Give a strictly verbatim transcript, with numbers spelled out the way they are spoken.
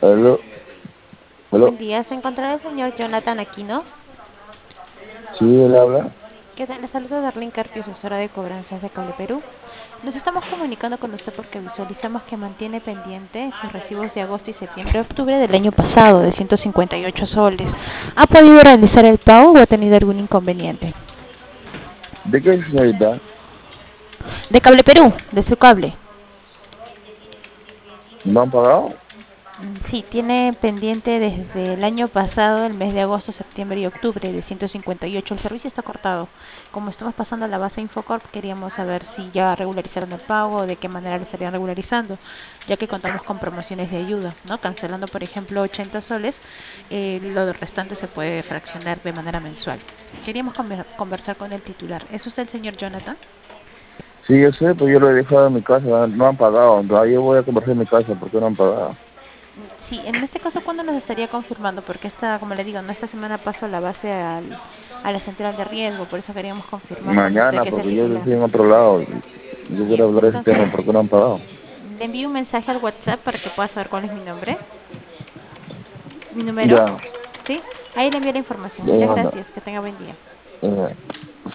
Aló, Buen aló. día, se encontrará el señor Jonathan Aquino. Sí, él habla. ¿Qué tal? Le saludo Darlene Carpio, asesora de cobranzas de Cable Perú. Nos estamos comunicando con usted porque visualizamos que mantiene pendiente sus recibos de agosto y septiembre y octubre del año pasado de ciento cincuenta y ocho soles. ¿Ha podido realizar el pago o ha tenido algún inconveniente? ¿De qué, señorita? De Cable Perú, de su cable. ¿No han pagado? Mm, Sí, tiene pendiente desde el año pasado, el mes de agosto, septiembre y octubre, de ciento cincuenta y ocho. El servicio está cortado. Como estamos pasando a la base Infocorp, queríamos saber si ya regularizaron el pago o de qué manera lo estarían regularizando, ya que contamos con promociones de ayuda, ¿no? Cancelando, por ejemplo, ochenta soles, eh, lo restante se puede fraccionar de manera mensual. Queríamos conver- conversar con el titular. ¿Es usted el señor Jonathan? Sí, yo sé, pues yo lo he dejado en mi casa, no han pagado. Todavía voy a conversar en mi casa porque no han pagado. Sí, en este caso, ¿cuándo nos estaría confirmando? Porque esta, como le digo, no esta semana paso la base al, a la central de riesgo, por eso queríamos confirmar con usted Mañana, que es el porque yo titular. estoy en otro lado. Yo Ya, quiero hablar de ese tema entonces, porque no han pagado. le envío un mensaje al WhatsApp para que pueda saber cuál es mi nombre, mi número, Ya, ¿sí? Ahí le envío la información. ya me Muchas manda. gracias, que tenga buen día. Ya.